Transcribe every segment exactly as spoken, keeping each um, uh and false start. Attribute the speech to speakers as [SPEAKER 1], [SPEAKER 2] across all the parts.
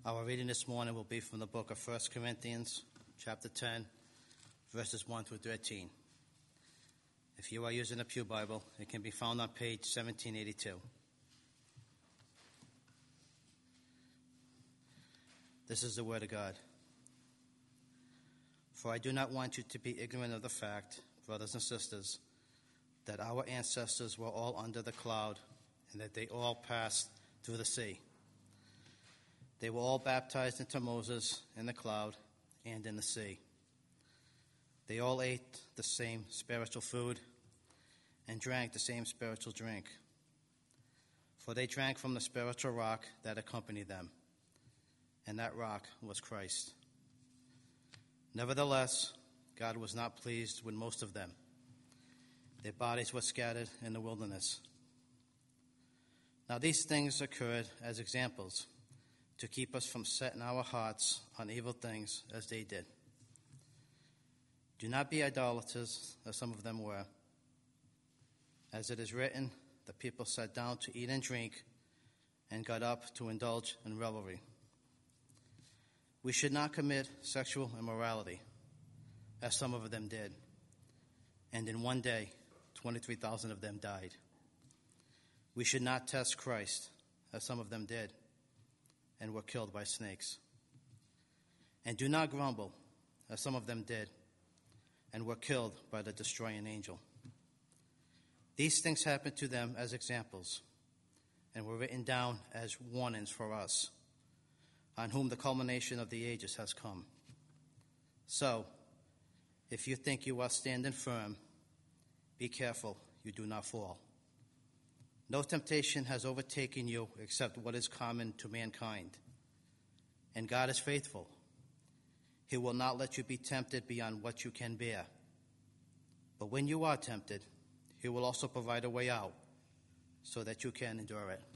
[SPEAKER 1] Our reading this morning will be from the book of First Corinthians, chapter ten, verses one through thirteen. If you are using a Pew Bible, it can be found on page seventeen eighty-two. This is the word of God. For I do not want you to be ignorant of the fact, brothers and sisters, that our ancestors were all under the cloud, and that they all passed through the sea. They were all baptized into Moses in the cloud and in the sea. They all ate the same spiritual food and drank the same spiritual drink. For they drank from the spiritual rock that accompanied them, and that rock was Christ. Nevertheless, God was not pleased with most of them. Their bodies were scattered in the wilderness. Now these things occurred as examples, to keep us from setting our hearts on evil things as they did. Do not be idolaters, as some of them were. As it is written, the people sat down to eat and drink and got up to indulge in revelry. We should not commit sexual immorality, as some of them did. And in one day, twenty-three thousand of them died. We should not test Christ, as some of them did, and were killed by snakes. And do not grumble, as some of them did, and were killed by the destroying angel. These things happened to them as examples, and were written down as warnings for us, on whom the culmination of the ages has come. So, if you think you are standing firm, be careful you do not fall. No temptation has overtaken you except what is common to mankind. And God is faithful. He will not let you be tempted beyond what you can bear. But when you are tempted, He will also provide a way out so that you can endure it.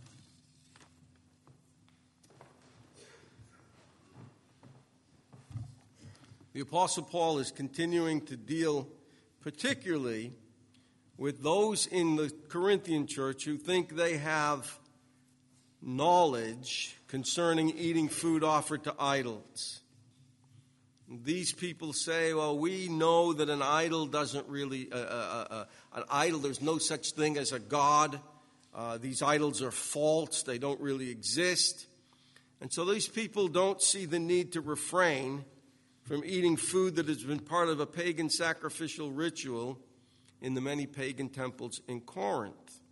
[SPEAKER 2] The Apostle Paul is continuing to deal particularly with those in the Corinthian church who think they have knowledge concerning eating food offered to idols. These people say, well, we know that an idol doesn't really, uh, uh, uh, an idol, there's no such thing as a God. Uh, these idols are false. They don't really exist. And so these people don't see the need to refrain from eating food that has been part of a pagan sacrificial ritual in the many pagan temples in Corinth.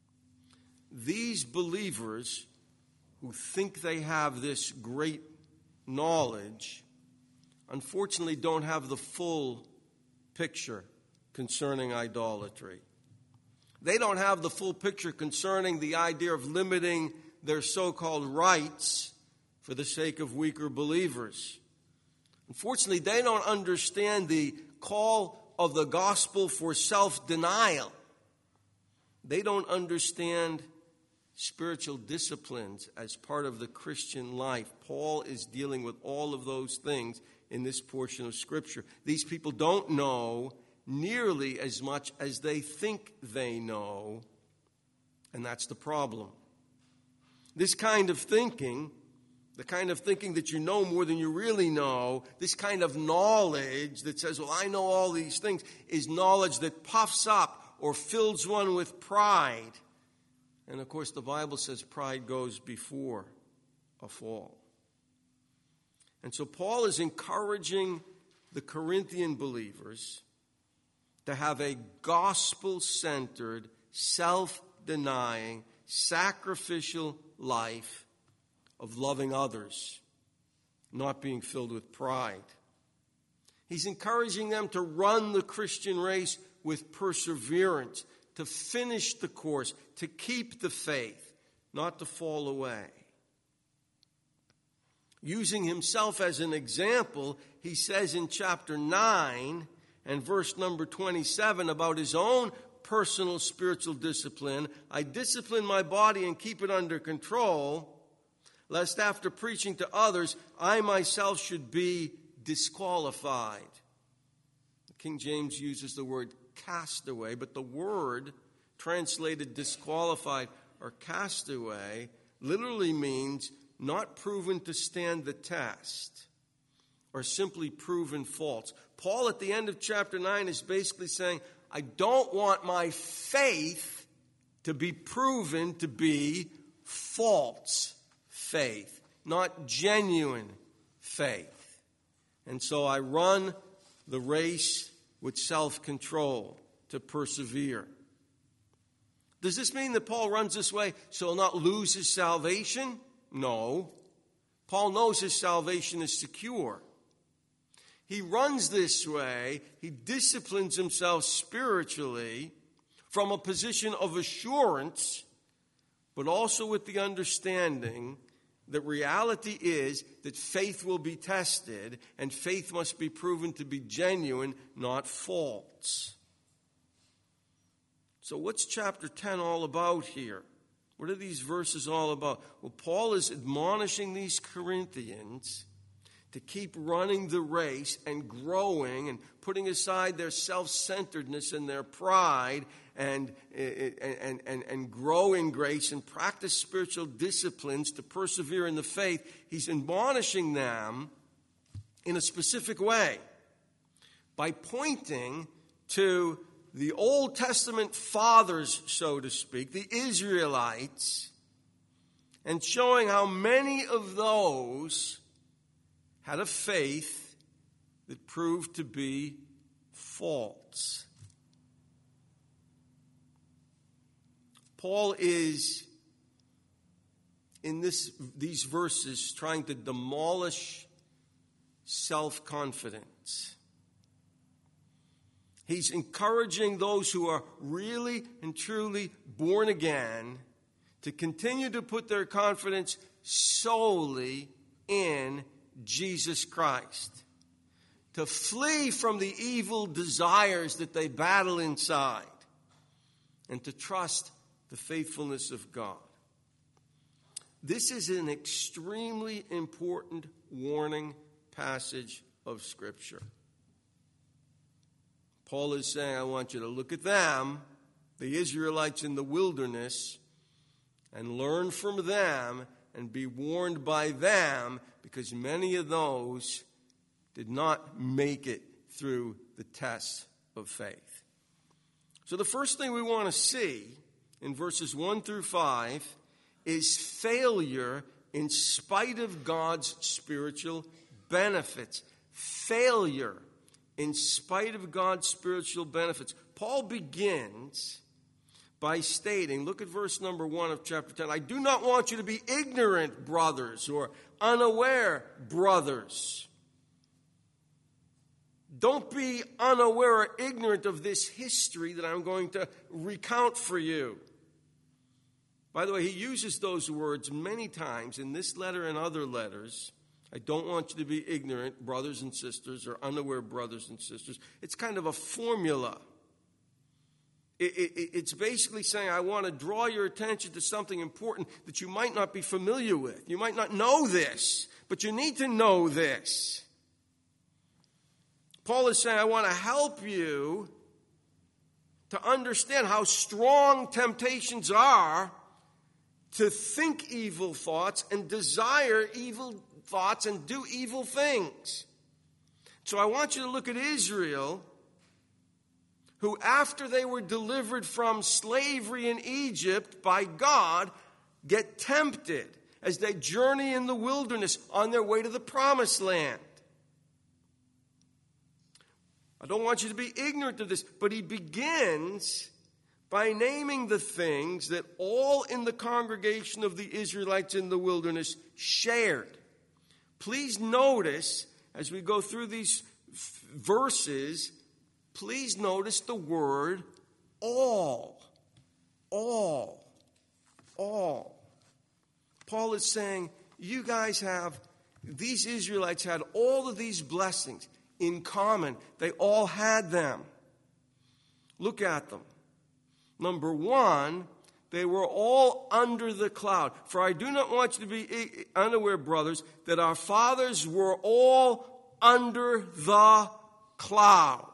[SPEAKER 2] These believers who think they have this great knowledge, unfortunately don't have the full picture concerning idolatry. They don't have the full picture concerning the idea of limiting their so-called rights for the sake of weaker believers. Unfortunately, they don't understand the call of the gospel for self-denial. They don't understand spiritual disciplines as part of the Christian life. Paul is dealing with all of those things in this portion of Scripture. These people don't know nearly as much as they think they know, and that's the problem. This kind of thinking, the kind of thinking that you know more than you really know, this kind of knowledge that says, well, I know all these things, is knowledge that puffs up or fills one with pride. And of course, the Bible says pride goes before a fall. And so Paul is encouraging the Corinthian believers to have a gospel-centered, self-denying, sacrificial life of loving others, not being filled with pride. He's encouraging them to run the Christian race with perseverance, to finish the course, to keep the faith, not to fall away. Using himself as an example, he says in chapter nine and verse number twenty-seven about his own personal spiritual discipline, I discipline my body and keep it under control, lest after preaching to others, I myself should be disqualified. The King James uses the word castaway, but the word translated disqualified or castaway literally means not proven to stand the test, or simply proven false. Paul at the end of chapter nine is basically saying, I don't want my faith to be proven to be false faith, not genuine faith. And so I run the race with self-control to persevere. Does this mean that Paul runs this way so he'll not lose his salvation? No. Paul knows his salvation is secure. He runs this way, he disciplines himself spiritually from a position of assurance, but also with the understanding that reality is that faith will be tested, and faith must be proven to be genuine, not false. So what's chapter ten all about here? What are these verses all about? Well, Paul is admonishing these Corinthians to keep running the race and growing and putting aside their self-centeredness and their pride and, and, and, and grow in grace and practice spiritual disciplines to persevere in the faith. He's admonishing them in a specific way by pointing to the Old Testament fathers, so to speak, the Israelites, and showing how many of those had a faith that proved to be false. Paul is, in this, these verses, trying to demolish self-confidence. He's encouraging those who are really and truly born again to continue to put their confidence solely in Jesus Christ, to flee from the evil desires that they battle inside, and to trust the faithfulness of God. This is an extremely important warning passage of Scripture. Paul is saying, I want you to look at them, the Israelites in the wilderness, and learn from them and be warned by them, because many of those did not make it through the test of faith. So the first thing we want to see in verses one through five is failure in spite of God's spiritual benefits. Failure in spite of God's spiritual benefits. Paul begins by stating, look at verse number one of chapter ten, I do not want you to be ignorant, brothers, or unaware, brothers. Don't be unaware or ignorant of this history that I'm going to recount for you. By the way, he uses those words many times in this letter and other letters. I don't want you to be ignorant, brothers and sisters, or unaware brothers and sisters. It's kind of a formula. It, it, it's basically saying, I want to draw your attention to something important that you might not be familiar with. You might not know this, but you need to know this. Paul is saying, I want to help you to understand how strong temptations are to think evil thoughts and desire evil thoughts and do evil things. So I want you to look at Israel, who after they were delivered from slavery in Egypt by God, get tempted as they journey in the wilderness on their way to the promised land. I don't want you to be ignorant of this, but he begins by naming the things that all in the congregation of the Israelites in the wilderness shared. Please notice, as we go through these f- verses, please notice the word all. All. All. Paul is saying, you guys have, these Israelites had all of these blessings in common. They all had them. Look at them. Number one, they were all under the cloud. For I do not want you to be unaware, brothers, that our fathers were all under the cloud.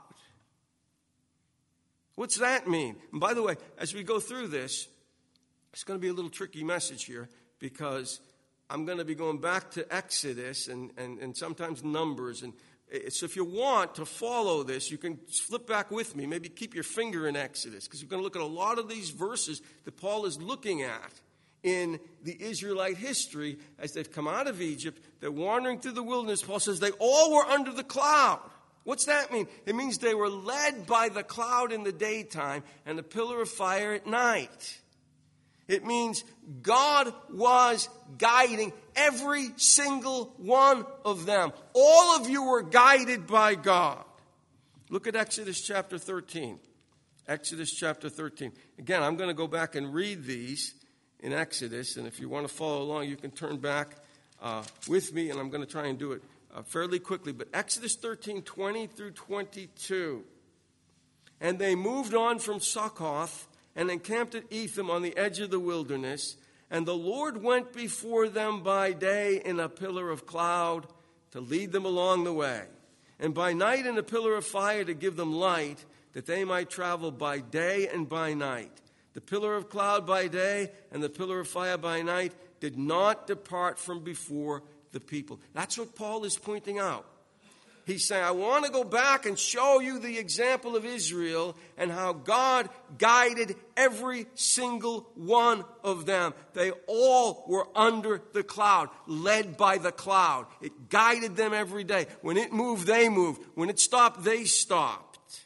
[SPEAKER 2] What's that mean? And by the way, as we go through this, it's going to be a little tricky message here, because I'm going to be going back to Exodus and, and, and sometimes Numbers. And so if you want to follow this, you can flip back with me. Maybe keep your finger in Exodus, because we're going to look at a lot of these verses that Paul is looking at in the Israelite history as they've come out of Egypt. They're wandering through the wilderness. Paul says they all were under the cloud. What's that mean? It means they were led by the cloud in the daytime and the pillar of fire at night. It means God was guiding every single one of them. All of you were guided by God. Look at Exodus chapter thirteen. Exodus chapter thirteen. Again, I'm going to go back and read these in Exodus. And if you want to follow along, you can turn back uh, with me. And I'm going to try and do it uh, fairly quickly. But Exodus thirteen, twenty through twenty-two. And they moved on from Succoth and encamped at Etham on the edge of the wilderness. And the Lord went before them by day in a pillar of cloud to lead them along the way, and by night in a pillar of fire to give them light, that they might travel by day and by night. The pillar of cloud by day and the pillar of fire by night did not depart from before the people. That's what Paul is pointing out. He's saying, I want to go back and show you the example of Israel and how God guided every single one of them. They all were under the cloud, led by the cloud. It guided them every day. When it moved, they moved. When it stopped, they stopped.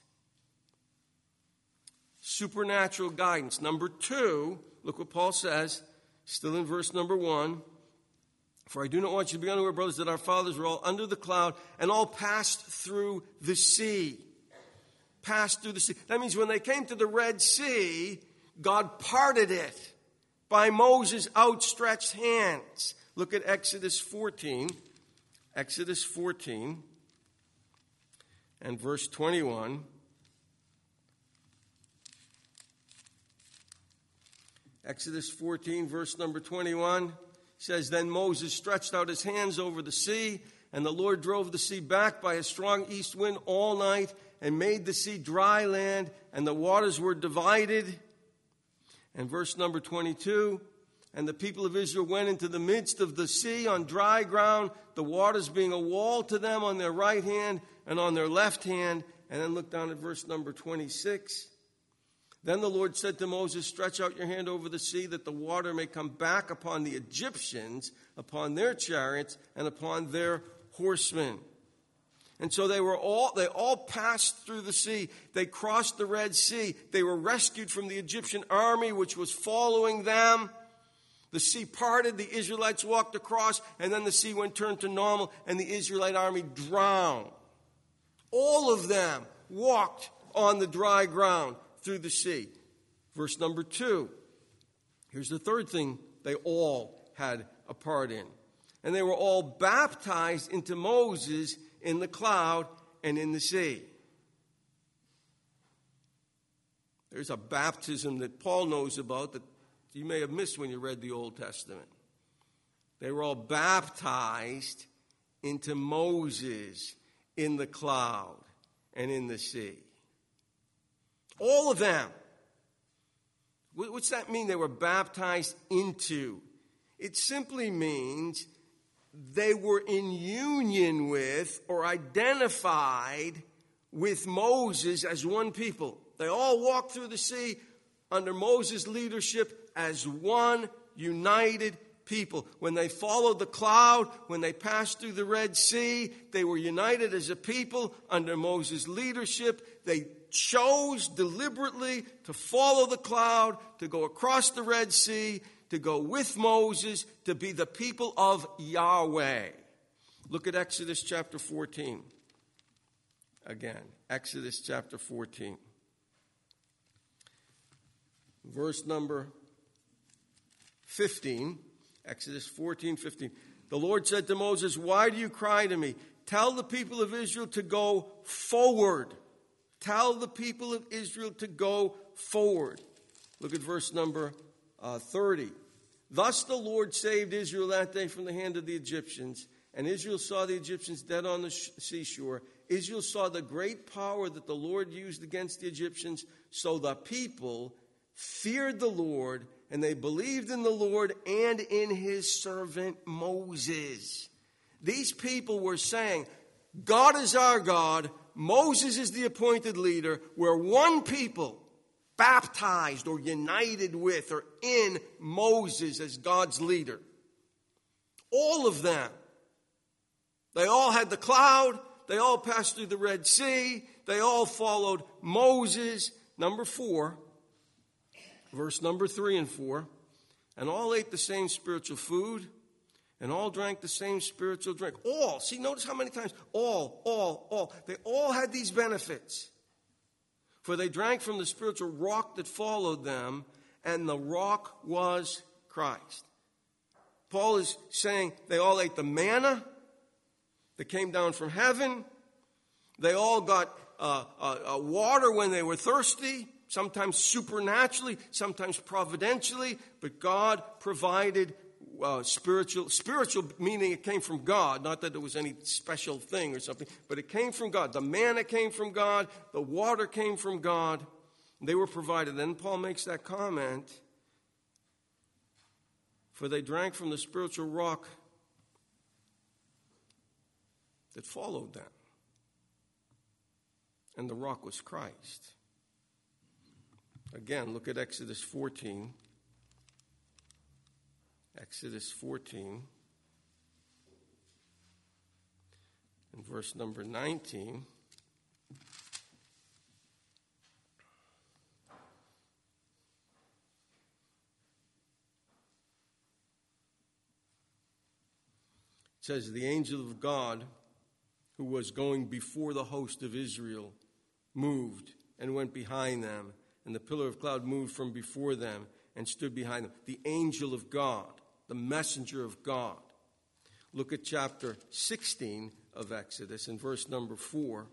[SPEAKER 2] Supernatural guidance. Number two, look what Paul says, still in verse number one. For I do not want you to be unaware, brothers, that our fathers were all under the cloud and all passed through the sea. Passed through the sea. That means when they came to the Red Sea, God parted it by Moses' outstretched hands. Look at Exodus fourteen. Exodus fourteen and verse twenty-one. Exodus fourteen, verse number twenty-one. Says, then Moses stretched out his hands over the sea, and the Lord drove the sea back by a strong east wind all night and made the sea dry land, and the waters were divided. And verse number twenty-two, and the people of Israel went into the midst of the sea on dry ground, the waters being a wall to them on their right hand and on their left hand. And then look down at verse number twenty-six. Then the Lord said to Moses, stretch out your hand over the sea that the water may come back upon the Egyptians, upon their chariots, and upon their horsemen. And so they were all, they all passed through the sea. They crossed the Red Sea. They were rescued from the Egyptian army, which was following them. The sea parted, the Israelites walked across, and then the sea went turned to normal, and the Israelite army drowned. All of them walked on the dry ground through the sea. Verse number two. Here's the third thing they all had a part in. And they were all baptized into Moses in the cloud and in the sea. There's a baptism that Paul knows about that you may have missed when you read the Old Testament. They were all baptized into Moses in the cloud and in the sea. All of them. What's that mean, they were baptized into? It simply means they were in union with or identified with Moses as one people. They all walked through the sea under Moses' leadership as one united people. When they followed the cloud, when they passed through the Red Sea, they were united as a people under Moses' leadership. They chose deliberately to follow the cloud, to go across the Red Sea, to go with Moses, to be the people of Yahweh. Look at Exodus chapter fourteen. Again, Exodus chapter fourteen. Verse number fifteen. Exodus fourteen, fifteen. The Lord said to Moses, why do you cry to me? Tell the people of Israel to go forward. Tell the people of Israel to go forward. Look at verse number uh, thirty. Thus the Lord saved Israel that day from the hand of the Egyptians. And Israel saw the Egyptians dead on the sh- seashore. Israel saw the great power that the Lord used against the Egyptians. So the people feared the Lord and they believed in the Lord and in his servant Moses. These people were saying, God is our God, Moses is the appointed leader, we're one people, baptized or united with or in Moses as God's leader. All of them. They all had the cloud. They all passed through the Red Sea. They all followed Moses. Number four, verse number three and four. And all ate the same spiritual food, and all drank the same spiritual drink. All. See, notice how many times. All, all, all. They all had these benefits. For they drank from the spiritual rock that followed them, and the rock was Christ. Paul is saying they all ate the manna that came down from heaven. They all got uh, uh, uh, water when they were thirsty, sometimes supernaturally, sometimes providentially, but God provided uh, spiritual, spiritual meaning it came from God, not that it was any special thing or something, but it came from God. The manna came from God, the water came from God, they were provided. Then Paul makes that comment, for they drank from the spiritual rock that followed them. And the rock was Christ. Again, look at Exodus fourteen. Exodus fourteen. And verse number nineteen. It says, the angel of God, who was going before the host of Israel, moved and went behind them, and the pillar of cloud moved from before them and stood behind them. The angel of God, the messenger of God. Look at chapter sixteen of Exodus and verse number four.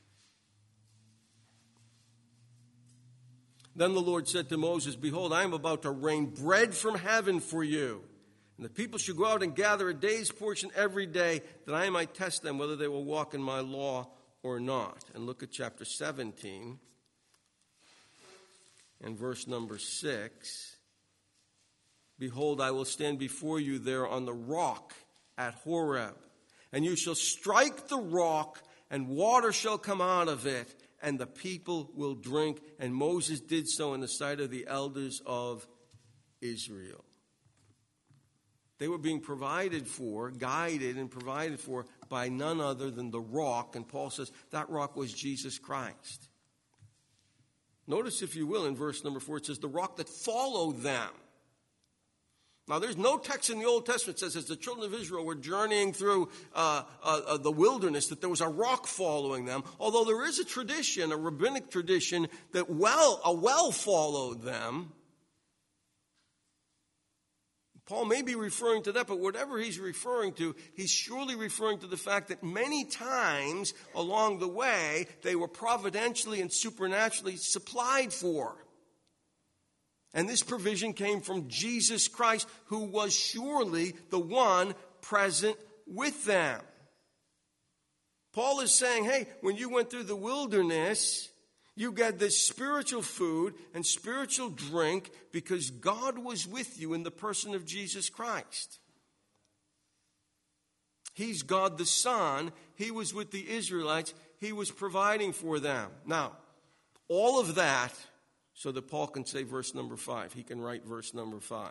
[SPEAKER 2] Then the Lord said to Moses, behold, I am about to rain bread from heaven for you. And the people should go out and gather a day's portion every day, that I might test them whether they will walk in my law or not. And look at chapter seventeen and verse number six. Behold, I will stand before you there on the rock at Horeb, and you shall strike the rock, and water shall come out of it, and the people will drink. And Moses did so in the sight of the elders of Israel. They were being provided for, guided and provided for by none other than the rock. And Paul says that rock was Jesus Christ. Notice, if you will, in verse number four, it says the rock that followed them. Now, there's no text in the Old Testament that says as the children of Israel were journeying through uh, uh, uh, the wilderness that there was a rock following them, although there is a tradition, a rabbinic tradition, that well a well followed them. Paul may be referring to that, but whatever he's referring to, he's surely referring to the fact that many times along the way, they were providentially and supernaturally supplied for. And this provision came from Jesus Christ, who was surely the one present with them. Paul is saying, hey, when you went through the wilderness, you got this spiritual food and spiritual drink because God was with you in the person of Jesus Christ. He's God the Son. He was with the Israelites. He was providing for them. Now, all of that so that Paul can say verse number five. He can write verse number five.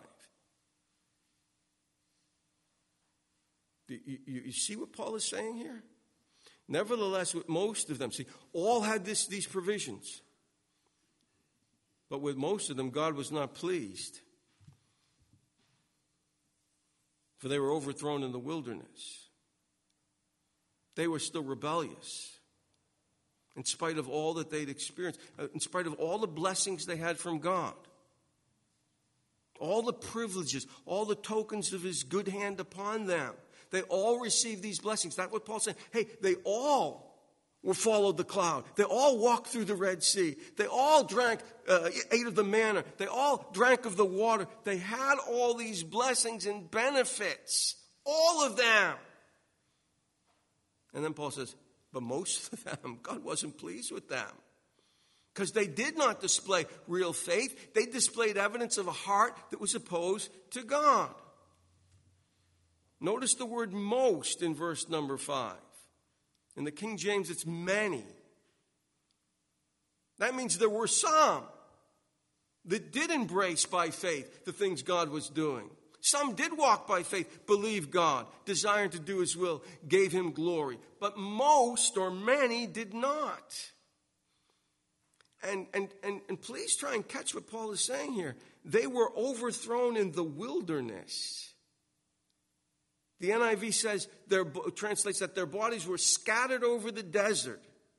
[SPEAKER 2] You, you, you see what Paul is saying here? Nevertheless, with most of them, see, all had this, these provisions. But with most of them, God was not pleased. For they were overthrown in the wilderness. They were still rebellious. In spite of all that they'd experienced, in spite of all the blessings they had from God, all the privileges, all the tokens of his good hand upon them, they all received these blessings. That's what Paul's saying. Hey, they all were followed the cloud. They all walked through the Red Sea. They all drank, uh, ate of the manna. They all drank of the water. They had all these blessings and benefits, all of them. And then Paul says, but most of them, God wasn't pleased with them. Because they did not display real faith. They displayed evidence of a heart that was opposed to God. Notice the word most in verse number five. In the King James, it's many. That means there were some that did embrace by faith the things God was doing. Some did walk by faith, believe God, desiring to do his will, gave him glory. But most or many did not. And, and, and, and please try and catch what Paul is saying here. They were overthrown in the wilderness. The N I V says, their, translates that their bodies were scattered over the desert.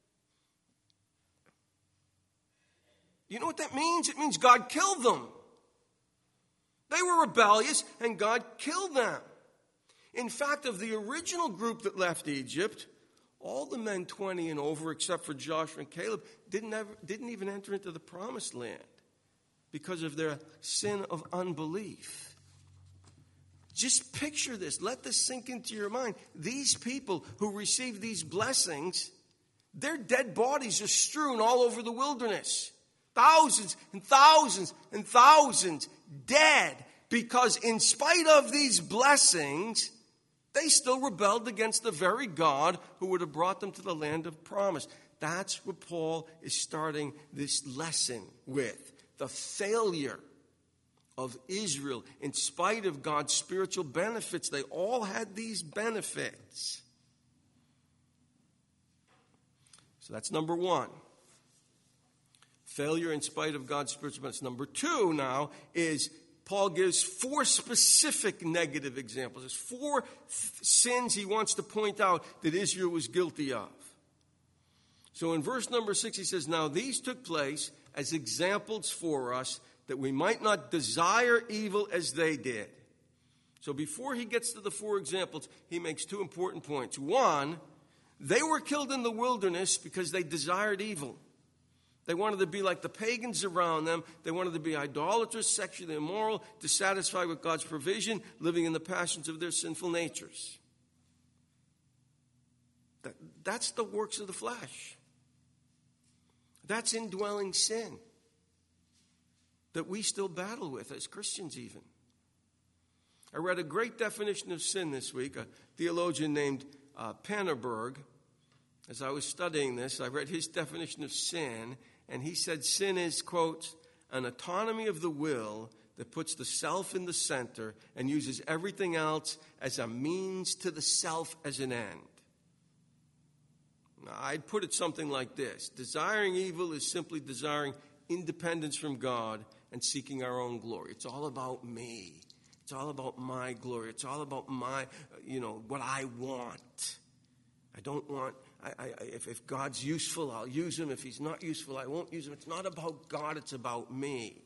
[SPEAKER 2] You know what that means? It means God killed them. They were rebellious, and God killed them. In fact, of the original group that left Egypt, all the men twenty and over, except for Joshua and Caleb, didn't, ever, didn't even enter into the promised land because of their sin of unbelief. Just picture this. Let this sink into your mind. These people who received these blessings, their dead bodies are strewn all over the wilderness. Thousands and thousands and thousands dead because in spite of these blessings, they still rebelled against the very God who would have brought them to the land of promise. That's what Paul is starting this lesson with. The failure of Israel in spite of God's spiritual benefits. They all had these benefits. So that's number one. Failure in spite of God's spiritual benefits. Number two now is Paul gives four specific negative examples. There's four th- sins he wants to point out that Israel was guilty of. So in verse number six he says, now these took place as examples for us that we might not desire evil as they did. So before he gets to the four examples, he makes two important points. One, they were killed in the wilderness because they desired evil. They wanted to be like the pagans around them. They wanted to be idolatrous, sexually immoral, dissatisfied with God's provision, living in the passions of their sinful natures. That, that's the works of the flesh. That's indwelling sin that we still battle with as Christians even. I read a great definition of sin this week, a theologian named uh, Pannerberg. As I was studying this, I read his definition of sin, and he said sin is, quote, an autonomy of the will that puts the self in the center and uses everything else as a means to the self as an end. Now, I'd put it something like this. Desiring evil is simply desiring independence from God and seeking our own glory. It's all about me. It's all about my glory. It's all about my, you know, what I want. I don't want, I, I, if, if God's useful, I'll use him. If he's not useful, I won't use him. It's not about God, it's about me.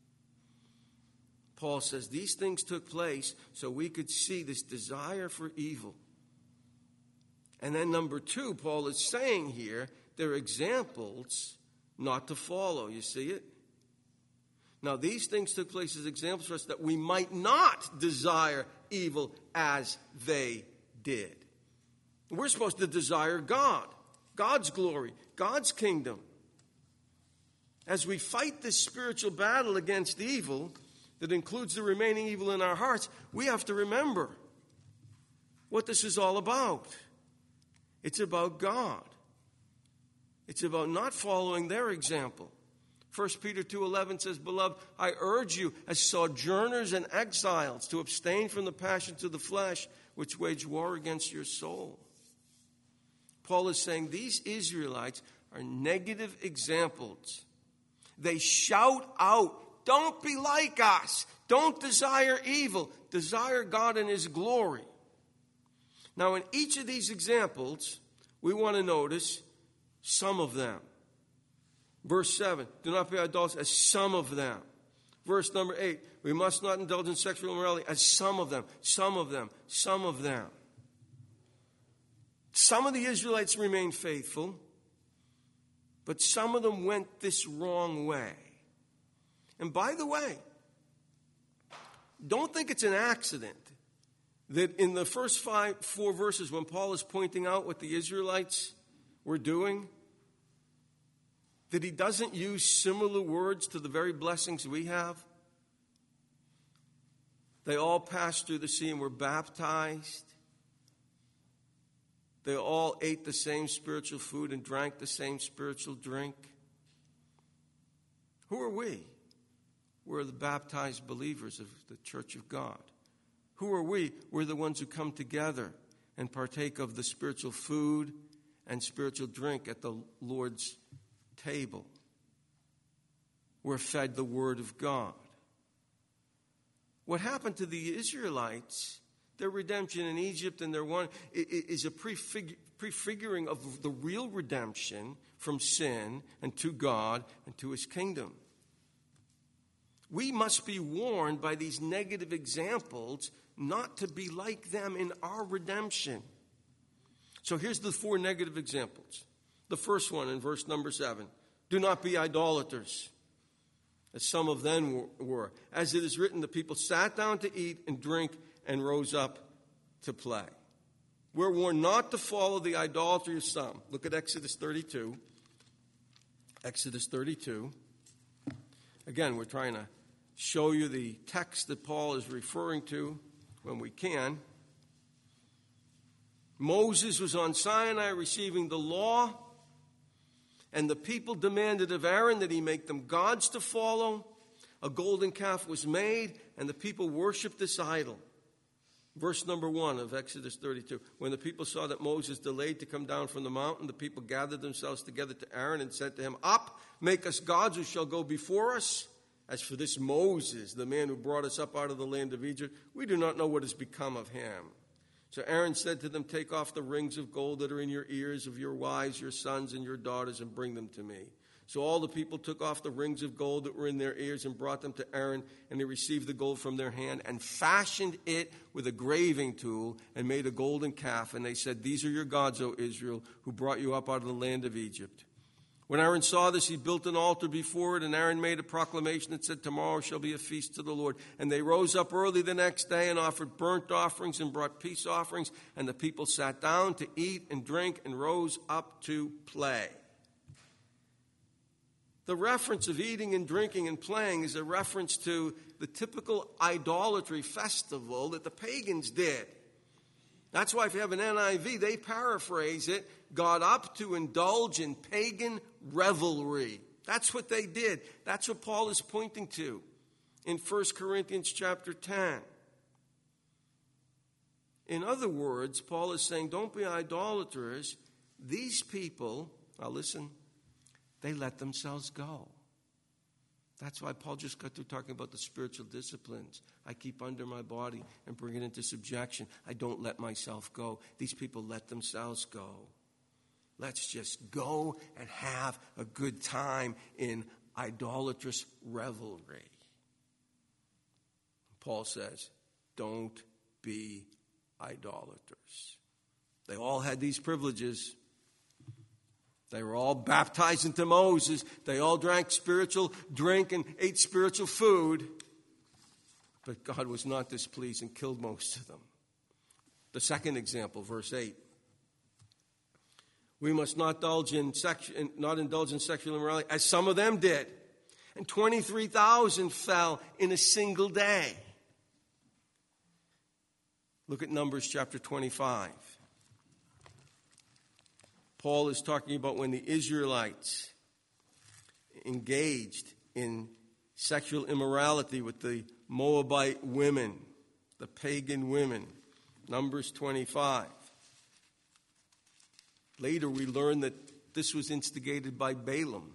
[SPEAKER 2] Paul says these things took place so we could see this desire for evil. And then number two, Paul is saying here, they're examples not to follow. You see it? Now, these things took place as examples for us that we might not desire evil as they did. We're supposed to desire God, God's glory, God's kingdom. As we fight this spiritual battle against evil that includes the remaining evil in our hearts, we have to remember what this is all about. It's about God. It's about not following their example. First Peter two eleven says, beloved, I urge you as sojourners and exiles to abstain from the passions of the flesh which wage war against your soul. Paul is saying these Israelites are negative examples. They shout out, don't be like us. Don't desire evil. Desire God and his glory. Now, in each of these examples, we want to notice some of them. Verse seven, do not be idolaters as some of them. Verse number eight, we must not indulge in sexual immorality as some of them, some of them, some of them. Some of the Israelites remained faithful, but some of them went this wrong way. And by the way, don't think it's an accident that in the first five, four verses when Paul is pointing out what the Israelites were doing, that he doesn't use similar words to the very blessings we have? They all passed through the sea and were baptized. They all ate the same spiritual food and drank the same spiritual drink. Who are we? We're the baptized believers of the Church of God. Who are we? We're the ones who come together and partake of the spiritual food and spiritual drink at the Lord's table. We're fed the Word of God. What happened to the Israelites, their redemption in Egypt and their one, is a prefig- prefiguring of the real redemption from sin and to God and to His kingdom. We must be warned by these negative examples not to be like them in our redemption. So here's the four negative examples. The first one in verse number seven. Do not be idolaters, as some of them were. As it is written, the people sat down to eat and drink and rose up to play. We're warned not to follow the idolatry of some. Look at Exodus thirty-two. Exodus thirty-two. Again, we're trying to show you the text that Paul is referring to when we can. Moses was on Sinai receiving the law, and the people demanded of Aaron that he make them gods to follow. A golden calf was made, and the people worshiped this idol. Verse number one of Exodus thirty-two. When the people saw that Moses delayed to come down from the mountain, the people gathered themselves together to Aaron and said to him, Up, make us gods who shall go before us. As for this Moses, the man who brought us up out of the land of Egypt, we do not know what has become of him. So Aaron said to them, Take off the rings of gold that are in your ears of your wives, your sons, and your daughters, and bring them to me. So all the people took off the rings of gold that were in their ears and brought them to Aaron, and he received the gold from their hand and fashioned it with a graving tool and made a golden calf. And they said, These are your gods, O Israel, who brought you up out of the land of Egypt. When Aaron saw this, he built an altar before it, and Aaron made a proclamation that said, Tomorrow shall be a feast to the Lord. And they rose up early the next day and offered burnt offerings and brought peace offerings, and the people sat down to eat and drink and rose up to play. The reference of eating and drinking and playing is a reference to the typical idolatry festival that the pagans did. That's why if you have an N I V, they paraphrase it, got up to indulge in pagan revelry. That's what they did. That's what Paul is pointing to in First Corinthians chapter ten. In other words, Paul is saying, don't be idolaters. These people, now listen, they let themselves go. That's why Paul just got through talking about the spiritual disciplines. I keep under my body and bring it into subjection. I don't let myself go. These people let themselves go. Let's just go and have a good time in idolatrous revelry. Paul says, don't be idolaters. They all had these privileges. They were all baptized into Moses. They all drank spiritual drink and ate spiritual food. But God was not displeased and killed most of them. The second example, verse eight. We must not indulge in, sex, not indulge in sexual immorality, as some of them did. And twenty-three thousand fell in a single day. Look at Numbers chapter twenty-five. Paul is talking about when the Israelites engaged in sexual immorality with the Moabite women, the pagan women. Numbers twenty-five. Later we learn that this was instigated by Balaam.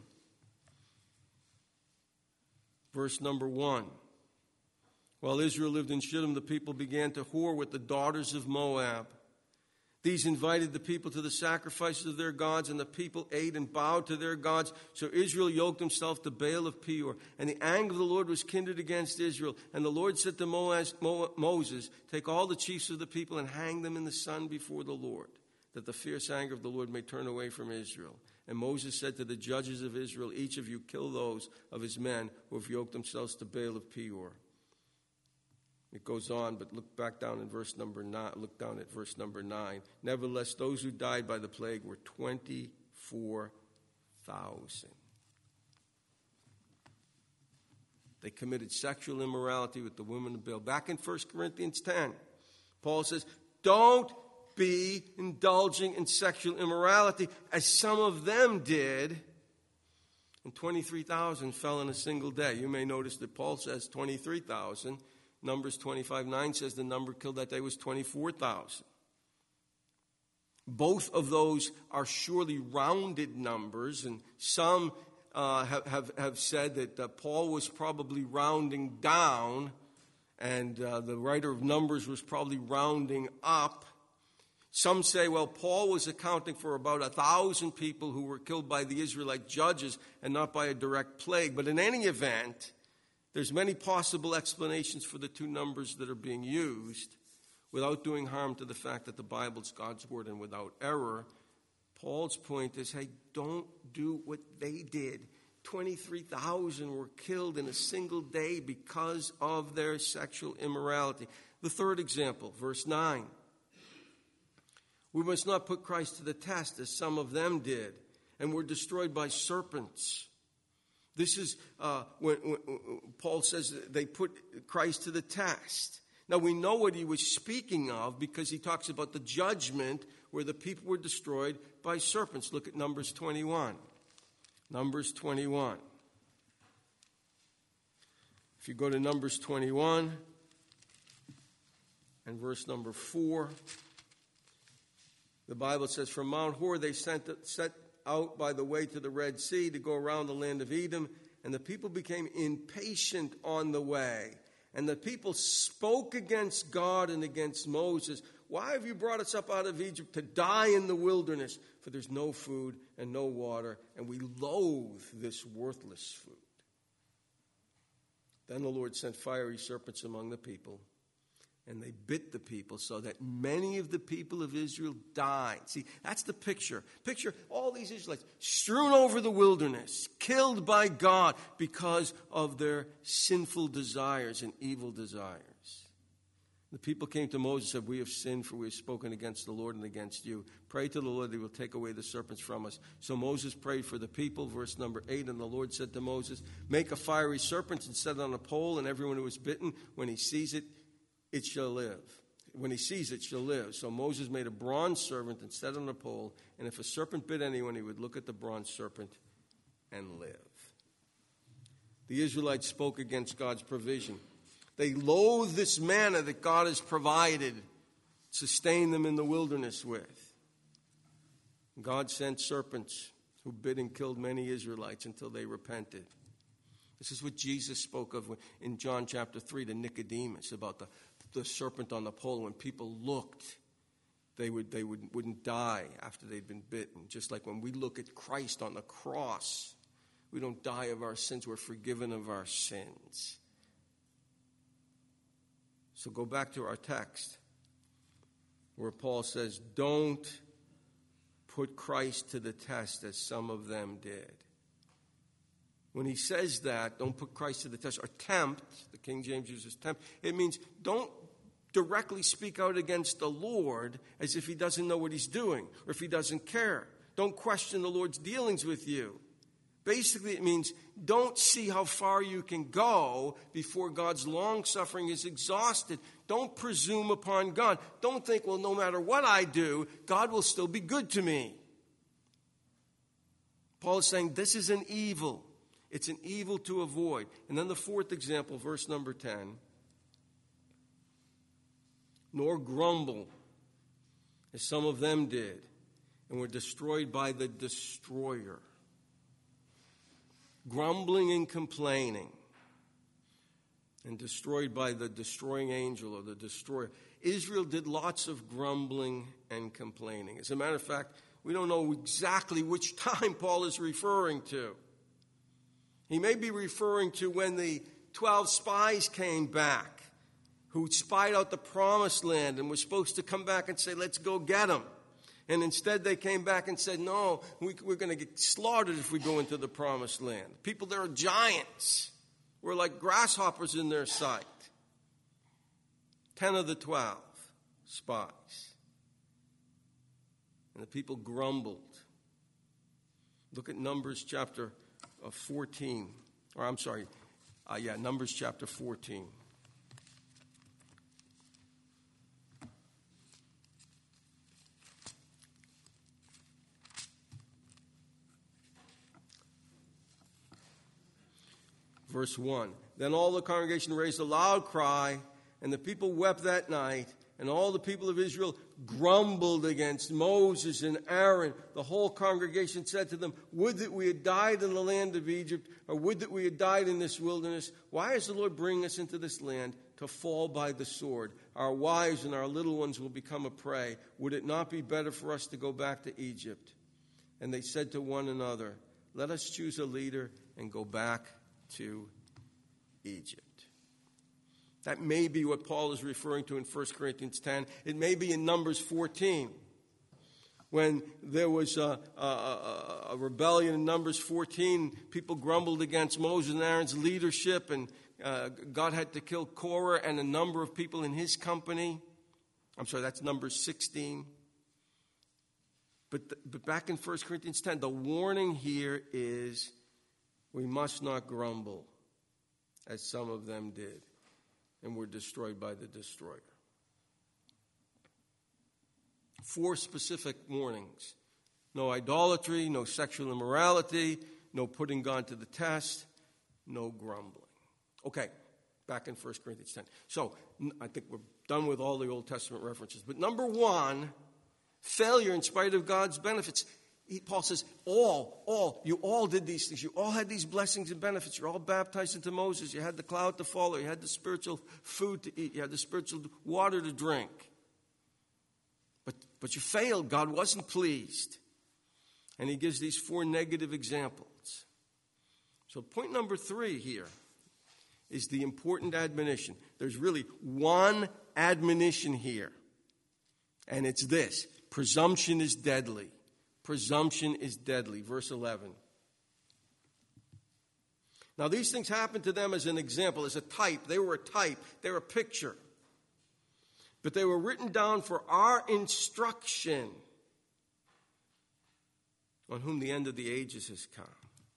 [SPEAKER 2] Verse number one. While Israel lived in Shittim, the people began to whore with the daughters of Moab. These invited the people to the sacrifices of their gods, and the people ate and bowed to their gods. So Israel yoked himself to Baal of Peor, and the anger of the Lord was kindled against Israel. And the Lord said to Moses, Take all the chiefs of the people and hang them in the sun before the Lord, that the fierce anger of the Lord may turn away from Israel. And Moses said to the judges of Israel, Each of you kill those of his men who have yoked themselves to Baal of Peor. It goes on, but look back down in verse number nine. Look down at verse number nine. Nevertheless, those who died by the plague were twenty-four thousand. They committed sexual immorality with the women of Baal. Back in First Corinthians ten, Paul says, don't be indulging in sexual immorality as some of them did. And twenty-three thousand fell in a single day. You may notice that Paul says twenty-three thousand. Numbers twenty-five nine says the number killed that day was twenty-four thousand. Both of those are surely rounded numbers, and some uh, have, have, have said that uh, Paul was probably rounding down, and uh, the writer of Numbers was probably rounding up. Some say, well, Paul was accounting for about a thousand people who were killed by the Israelite judges and not by a direct plague. But in any event, there's many possible explanations for the two numbers that are being used without doing harm to the fact that the Bible's God's word and without error. Paul's point is, hey, don't do what they did. twenty-three thousand were killed in a single day because of their sexual immorality. The third example, verse nine. We must not put Christ to the test as some of them did and were destroyed by serpents. This is uh, when, when Paul says that they put Christ to the test. Now we know what he was speaking of because he talks about the judgment where the people were destroyed by serpents. Look at Numbers twenty-one. Numbers twenty-one. If you go to Numbers twenty-one and verse number four, the Bible says, from Mount Hor they sent, set out by the way to the Red Sea to go around the land of Edom, and the people became impatient on the way. And the people spoke against God and against Moses. Why have you brought us up out of Egypt to die in the wilderness? For there's no food and no water, and we loathe this worthless food. Then the Lord sent fiery serpents among the people, and they bit the people so that many of the people of Israel died. See, that's the picture. Picture all these Israelites strewn over the wilderness, killed by God because of their sinful desires and evil desires. The people came to Moses and said, we have sinned, for we have spoken against the Lord and against you. Pray to the Lord that he will take away the serpents from us. So Moses prayed for the people, verse number eight, and the Lord said to Moses, make a fiery serpent and set it on a pole, and everyone who is bitten, when he sees it, it shall live. When he sees it, shall live. So Moses made a bronze serpent and set it on a pole, and if a serpent bit anyone, he would look at the bronze serpent and live. The Israelites spoke against God's provision. They loathe this manna that God has provided, sustained them in the wilderness with. God sent serpents who bit and killed many Israelites until they repented. This is what Jesus spoke of in John chapter three to Nicodemus about the, the serpent on the pole. When people looked, they, would, they would, wouldn't die after they'd been bitten. Just like when we look at Christ on the cross, we don't die of our sins. We're forgiven of our sins. So go back to our text where Paul says, don't put Christ to the test as some of them did. When he says that, don't put Christ to the test, or tempt, the King James uses tempt, it means don't directly speak out against the Lord as if he doesn't know what he's doing or if he doesn't care. Don't question the Lord's dealings with you. Basically, it means don't see how far you can go before God's long-suffering is exhausted. Don't presume upon God. Don't think, well, no matter what I do, God will still be good to me. Paul is saying this is an evil. It's an evil to avoid. And then the fourth example, verse number ten. Nor grumble, as some of them did, and were destroyed by the destroyer. Grumbling and complaining, and destroyed by the destroying angel or the destroyer. Israel did lots of grumbling and complaining. As a matter of fact, we don't know exactly which time Paul is referring to. He may be referring to when the twelve spies came back, who spied out the promised land and were supposed to come back and say, let's go get them. And instead they came back and said, no, we, we're going to get slaughtered if we go into the promised land. People there are giants. We're like grasshoppers in their sight. Ten of the twelve spies. And the people grumbled. Look at Numbers chapter fourteen. Or I'm sorry, Uh, yeah, Numbers chapter fourteen. Verse one. Then all the congregation raised a loud cry, and the people wept that night, and all the people of Israel grumbled against Moses and Aaron. The whole congregation said to them, would that we had died in the land of Egypt, or would that we had died in this wilderness. Why is the Lord bringing us into this land to fall by the sword? Our wives and our little ones will become a prey. Would it not be better for us to go back to Egypt? And they said to one another, let us choose a leader and go back to Egypt. That may be what Paul is referring to in First Corinthians ten. It may be in Numbers fourteen, when there was a, a, a, a rebellion in Numbers fourteen. People grumbled against Moses and Aaron's leadership, and uh, God had to kill Korah and a number of people in his company. I'm sorry, that's Numbers sixteen. But, the, but back in First Corinthians ten, the warning here is we must not grumble, as some of them did, and were destroyed by the destroyer. Four specific warnings. No idolatry, no sexual immorality, no putting God to the test, no grumbling. Okay, back in First Corinthians ten. So, I think we're done with all the Old Testament references. But number one, failure in spite of God's benefits. He, Paul says, all, all, you all did these things. You all had these blessings and benefits. You're all baptized into Moses. You had the cloud to follow. You had the spiritual food to eat. You had the spiritual water to drink. But, but you failed. God wasn't pleased. And he gives these four negative examples. So point number three here is the important admonition. There's really one admonition here. And it's this: presumption is deadly. Presumption is deadly. Verse eleven. Now, these things happened to them as an example, as a type. They were a type. They were a picture. But they were written down for our instruction, on whom the end of the ages has come.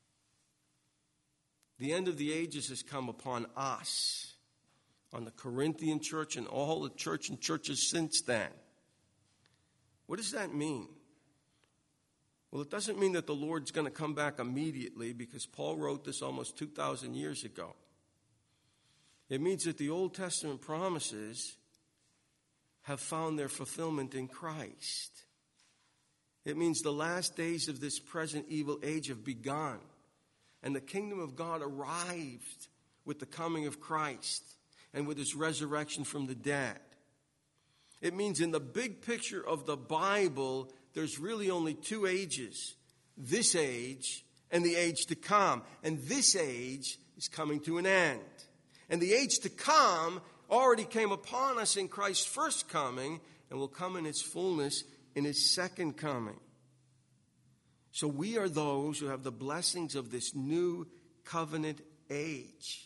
[SPEAKER 2] The end of the ages has come upon us, on the Corinthian church and all the church and churches since then. What does that mean? Well, it doesn't mean that the Lord's going to come back immediately, because Paul wrote this almost two thousand years ago. It means that the Old Testament promises have found their fulfillment in Christ. It means the last days of this present evil age have begun, and the kingdom of God arrived with the coming of Christ and with his resurrection from the dead. It means in the big picture of the Bible, there's really only two ages: this age and the age to come. And this age is coming to an end. And the age to come already came upon us in Christ's first coming, and will come in its fullness in his second coming. So we are those who have the blessings of this new covenant age.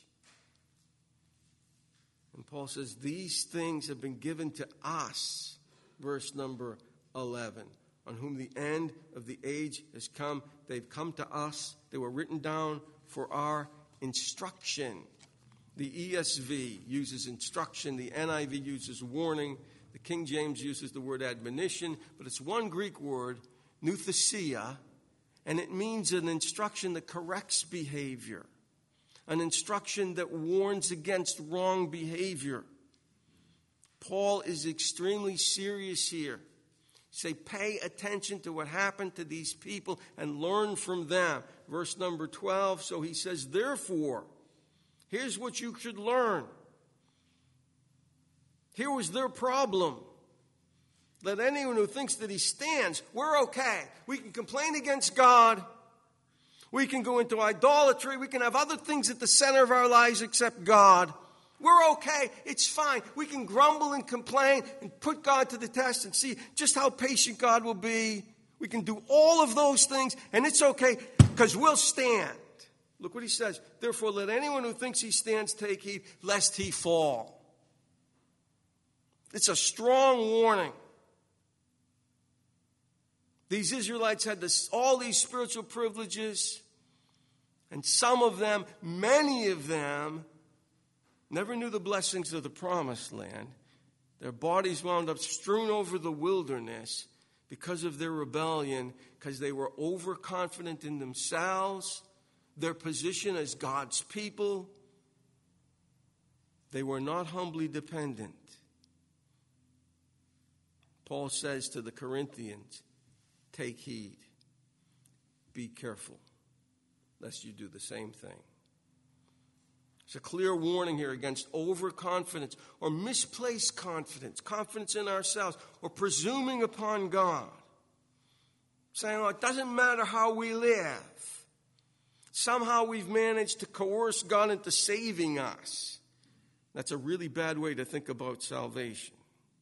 [SPEAKER 2] And Paul says these things have been given to us, verse number eleven, on whom the end of the age has come. They've come to us. They were written down for our instruction. The E S V uses instruction. The N I V uses warning. The King James uses the word admonition. But it's one Greek word, nouthesia, and it means an instruction that corrects behavior, an instruction that warns against wrong behavior. Paul is extremely serious here. Say, pay attention to what happened to these people and learn from them. Verse number twelve, so he says, therefore, here's what you should learn. Here was their problem. Let anyone who thinks that he stands, we're okay. We can complain against God. We can go into idolatry. We can have other things at the center of our lives except God. We're okay. It's fine. We can grumble and complain and put God to the test and see just how patient God will be. We can do all of those things, and it's okay because we'll stand. Look what he says. Therefore, let anyone who thinks he stands take heed, lest he fall. It's a strong warning. These Israelites had this, all these spiritual privileges. And some of them, many of them, never knew the blessings of the promised land. Their bodies wound up strewn over the wilderness because of their rebellion, because they were overconfident in themselves, their position as God's people. They were not humbly dependent. Paul says to the Corinthians, take heed, be careful, lest you do the same thing. It's a clear warning here against overconfidence or misplaced confidence, confidence in ourselves, or presuming upon God. Saying, oh, it doesn't matter how we live. Somehow we've managed to coerce God into saving us. That's a really bad way to think about salvation.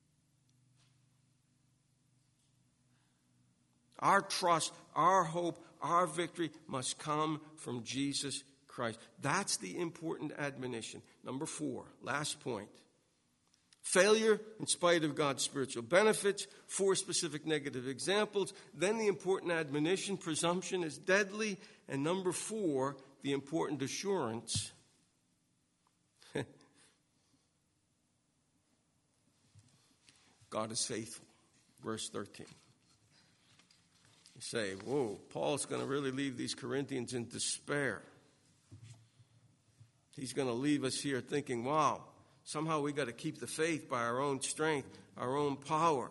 [SPEAKER 2] Our trust, our hope, our victory must come from Jesus Christ. That's the important admonition. Number four, last point. Failure in spite of God's spiritual benefits. Four specific negative examples. Then the important admonition, presumption is deadly. And number four, the important assurance. God is faithful. Verse thirteen. You say, whoa, Paul's going to really leave these Corinthians in despair. He's going to leave us here thinking, wow, somehow we got to keep the faith by our own strength, our own power.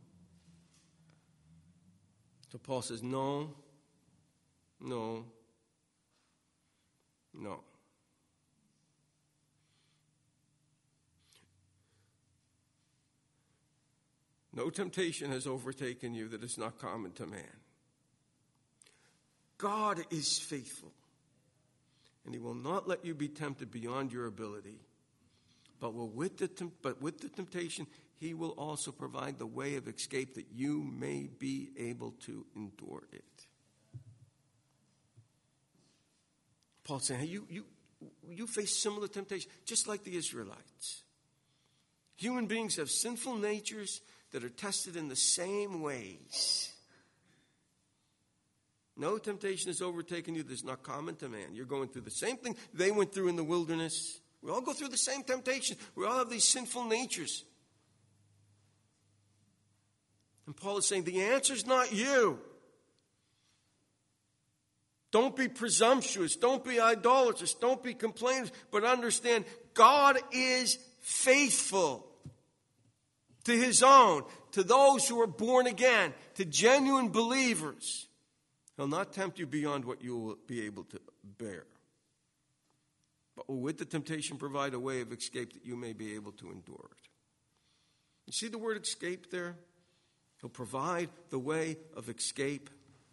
[SPEAKER 2] So Paul says, no, no, no. No temptation has overtaken you that is not common to man. God is faithful, and he will not let you be tempted beyond your ability. But, will with the tem- but with the temptation, he will also provide the way of escape that you may be able to endure it. Paul's saying, hey, you, you, you face similar temptation, just like the Israelites. Human beings have sinful natures that are tested in the same ways. No temptation has overtaken you that is not common to man. You're going through the same thing they went through in the wilderness. We all go through the same temptation. We all have these sinful natures. And Paul is saying the answer is not you. Don't be presumptuous. Don't be idolatrous. Don't be complainers. But understand, God is faithful to his own, to those who are born again, to genuine believers. He'll not tempt you beyond what you will be able to bear. But will with the temptation provide a way of escape that you may be able to endure it. You see the word escape there? He'll provide the way of escape.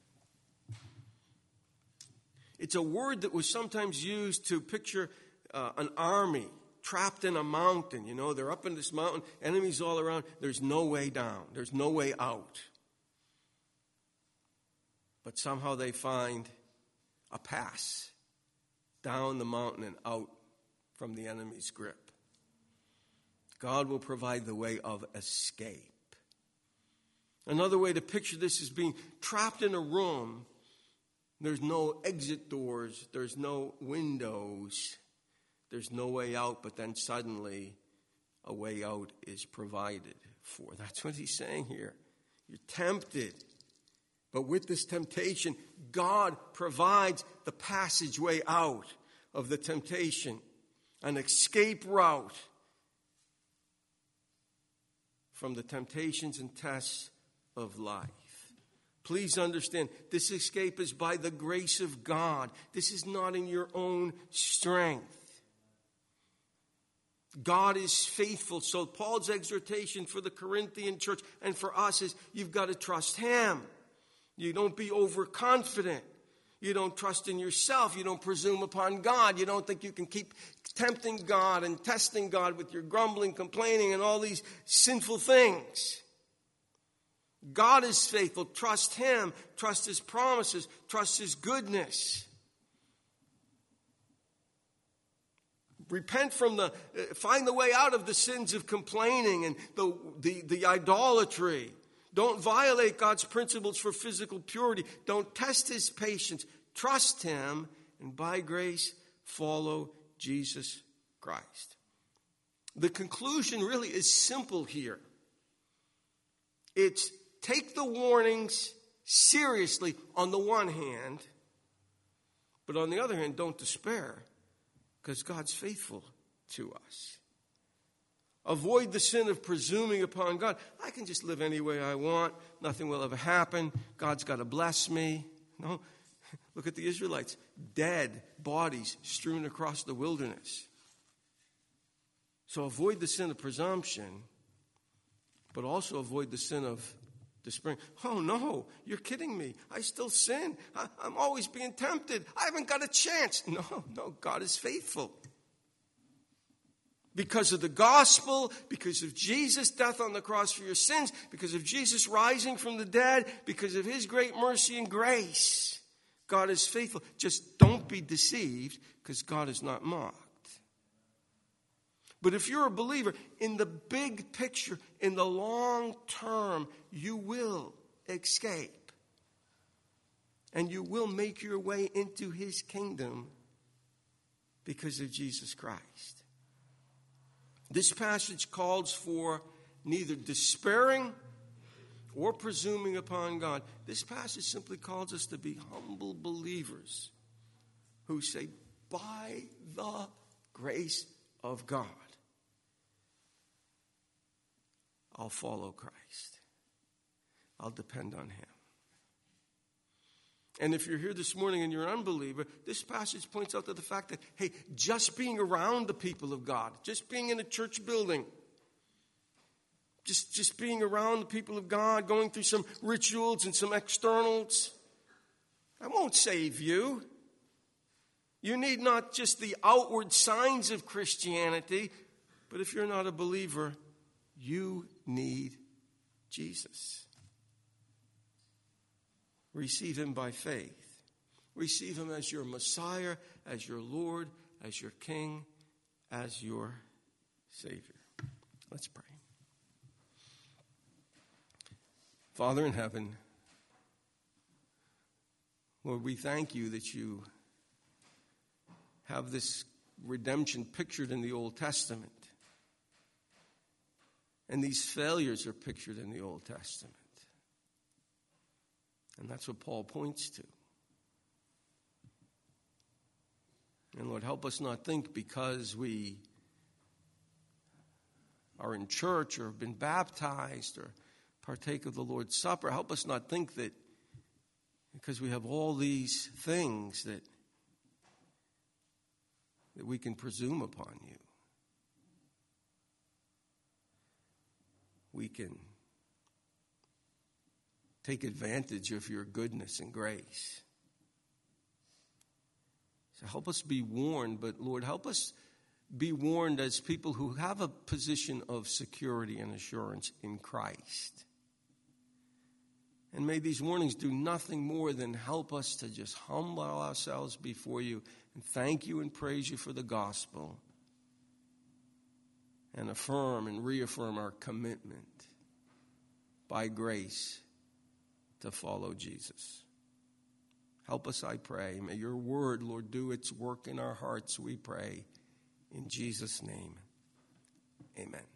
[SPEAKER 2] It's a word that was sometimes used to picture uh, an army trapped in a mountain. You know, they're up in this mountain, enemies all around. There's no way down. There's no way out. But somehow they find a pass down the mountain and out from the enemy's grip. God will provide the way of escape. Another way to picture this is being trapped in a room. There's no exit doors. There's no windows. There's no way out, but then suddenly a way out is provided for. That's what he's saying here. You're tempted. But with this temptation, God provides the passageway out of the temptation, an escape route from the temptations and tests of life. Please understand, this escape is by the grace of God. This is not in your own strength. God is faithful. So Paul's exhortation for the Corinthian church and for us is you've got to trust him. You don't be overconfident. You don't trust in yourself. You don't presume upon God. You don't think you can keep tempting God and testing God with your grumbling, complaining, and all these sinful things. God is faithful. Trust him. Trust his promises. Trust his goodness. Repent from the, uh, find the way out of the sins of complaining and the, the, the idolatry. Don't violate God's principles for physical purity. Don't test his patience. Trust him and by grace follow Jesus Christ. The conclusion really is simple here. It's take the warnings seriously on the one hand, but on the other hand, don't despair, because God's faithful to us. Avoid the sin of presuming upon God. I can just live any way I want. Nothing will ever happen. God's got to bless me. No. Look at the Israelites. Dead bodies strewn across the wilderness. So avoid the sin of presumption, but also avoid the sin of despairing. Oh, no, you're kidding me. I still sin. I, I'm always being tempted. I haven't got a chance. No, no, God is faithful. Because of the gospel, because of Jesus' death on the cross for your sins, because of Jesus rising from the dead, because of his great mercy and grace, God is faithful. Just don't be deceived, because God is not mocked. But if you're a believer, in the big picture, in the long term, you will escape. And you will make your way into his kingdom because of Jesus Christ. This passage calls for neither despairing or presuming upon God. This passage simply calls us to be humble believers who say, by the grace of God, I'll follow Christ. I'll depend on him. And if you're here this morning and you're an unbeliever, this passage points out to the fact that, hey, just being around the people of God, just being in a church building, just, just being around the people of God, going through some rituals and some externals, that won't save you. You need not just the outward signs of Christianity, but if you're not a believer, you need Jesus. Receive him by faith. Receive him as your Messiah, as your Lord, as your King, as your Savior. Let's pray. Father in heaven, Lord, we thank you that you have this redemption pictured in the Old Testament. And these failures are pictured in the Old Testament. And that's what Paul points to. And Lord, help us not think because we are in church or have been baptized or partake of the Lord's Supper, help us not think that because we have all these things that, that we can presume upon you. We can take advantage of your goodness and grace. So help us be warned, but Lord, help us be warned as people who have a position of security and assurance in Christ. And may these warnings do nothing more than help us to just humble ourselves before you and thank you and praise you for the gospel and affirm and reaffirm our commitment by grace to follow Jesus. Help us, I pray. May your word, Lord, do its work in our hearts, we pray. In Jesus' name, amen.